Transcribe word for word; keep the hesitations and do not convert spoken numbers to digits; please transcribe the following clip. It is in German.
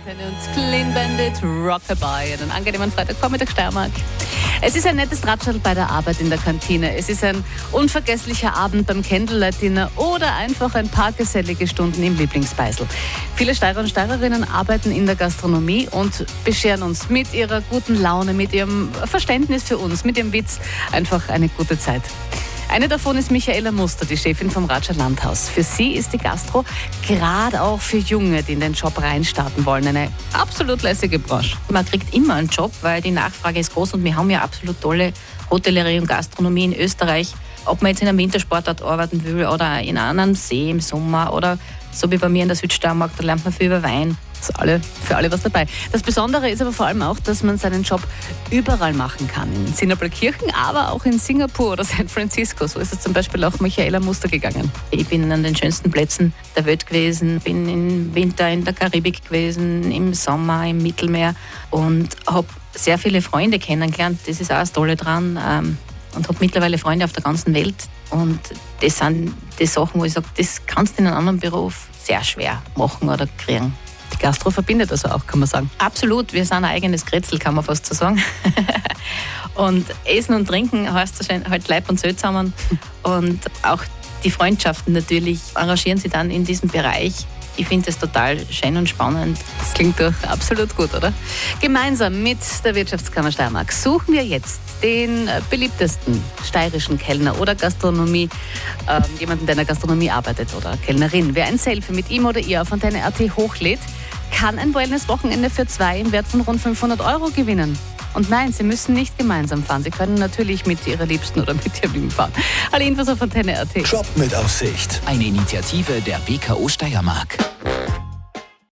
Antenne und Clean Bandit Rockabye. Einen angenehmen Freitagvormittag, Steiermark. Es ist ein nettes Tratschel bei der Arbeit in der Kantine. Es ist ein unvergesslicher Abend beim Candlelight-Dinner oder einfach ein paar gesellige Stunden im Lieblingsbeisel. Viele Steirer und Steirerinnen arbeiten in der Gastronomie und bescheren uns mit ihrer guten Laune, mit ihrem Verständnis für uns, mit ihrem Witz einfach eine gute Zeit. Eine davon ist Michaela Muster, die Chefin vom Ratscher Landhaus. Für sie ist die Gastro, gerade auch für Junge, die in den Job reinstarten wollen, eine absolut lässige Branche. Man kriegt immer einen Job, weil die Nachfrage ist groß und wir haben ja absolut tolle Hotellerie und Gastronomie in Österreich. Ob man jetzt in einem Wintersportort arbeiten will oder in einem See im Sommer oder so wie bei mir in der Südsteiermark, da lernt man viel über Wein. Ist alle, für alle was dabei. Das Besondere ist aber vor allem auch, dass man seinen Job überall machen kann. In Sinapelkirchen, aber auch in Singapur oder San Francisco. So ist es zum Beispiel auch Michaela Muster gegangen. Ich bin an den schönsten Plätzen der Welt gewesen, bin im Winter in der Karibik gewesen, im Sommer im Mittelmeer und habe sehr viele Freunde kennengelernt. Das ist auch das Tolle dran. Ähm, und habe mittlerweile Freunde auf der ganzen Welt. Und das sind die Sachen, wo ich sage, das kannst du in einem anderen Beruf sehr schwer machen oder kriegen. Die Gastro verbindet also auch, kann man sagen. Absolut, wir sind ein eigenes Kretzel, kann man fast so sagen. Und Essen und Trinken heißt halt Leib und Seele zusammen. Und auch die Freundschaften natürlich arrangieren sich dann in diesem Bereich. Ich finde das total schön und spannend. Das klingt doch absolut gut, oder? Gemeinsam mit der Wirtschaftskammer Steiermark suchen wir jetzt den beliebtesten steirischen Kellner oder Gastronomie, äh, jemanden, der in der Gastronomie arbeitet oder Kellnerin. Wer ein Selfie mit ihm oder ihr auf Antenne Punkt A T hochlädt, kann ein Wellness-Wochenende für zwei im Wert von rund fünfhundert Euro gewinnen. Und nein, Sie müssen nicht gemeinsam fahren. Sie können natürlich mit Ihrer Liebsten oder mit Ihrem Lieben fahren. Alle Infos auf Antenne Punkt A T. Job mit Aussicht. Eine Initiative der W K O Steiermark.